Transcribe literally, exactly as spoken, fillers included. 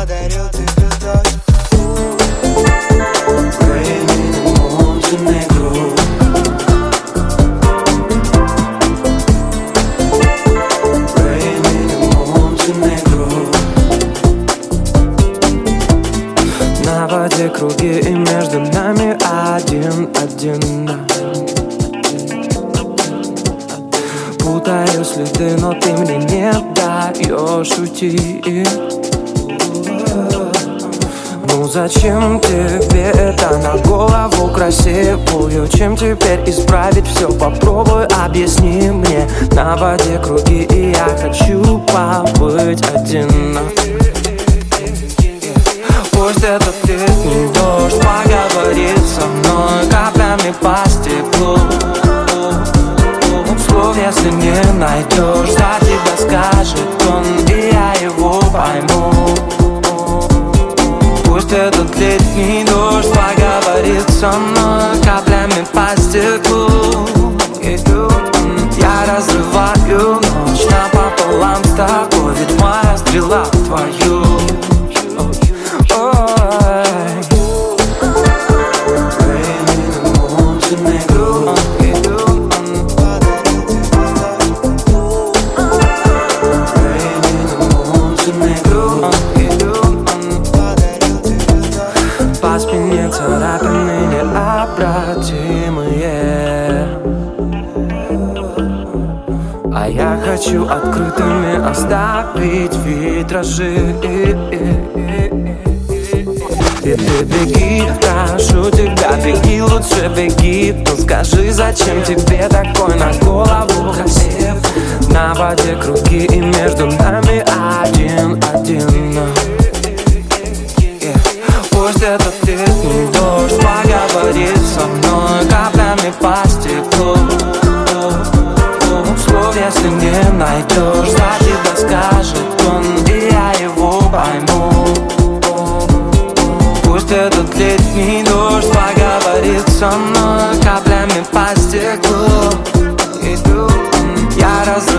подарил тебе дождь. Rain in Montenegro. Rain in Montenegro. На воде круги и между нами один-один. Путаю следы, но ты мне не даешь уйти. Ну зачем тебе это на голову красивую? Чем теперь исправить все? Попробуй, объясни мне. На воде круги, и я хочу побыть один. Пусть этот летний дождь поговорит со мной каплями по стеклу. Слов, если не найдешь, за тебя скажет он, и я его пойму. Пусть этот летний дождь поговорит со мной каплями по стеклу. Я разрываю ночь напополам с тобой, ведь моя стрела в твою. По спине царапины необратимые, а я хочу открытыми оставить витражи. И ты беги, прошу тебя, беги, лучше беги. Но скажи, зачем тебе такой на голову красив? На воде круги, и между нами один-один. Пусть этот летний дождь поговорит со мной каплями по стеклу. Слов, если не найдешь, за тебя скажет он, и я его пойму. Пусть этот летний дождь поговорит со мной каплями по стеклу. Я раз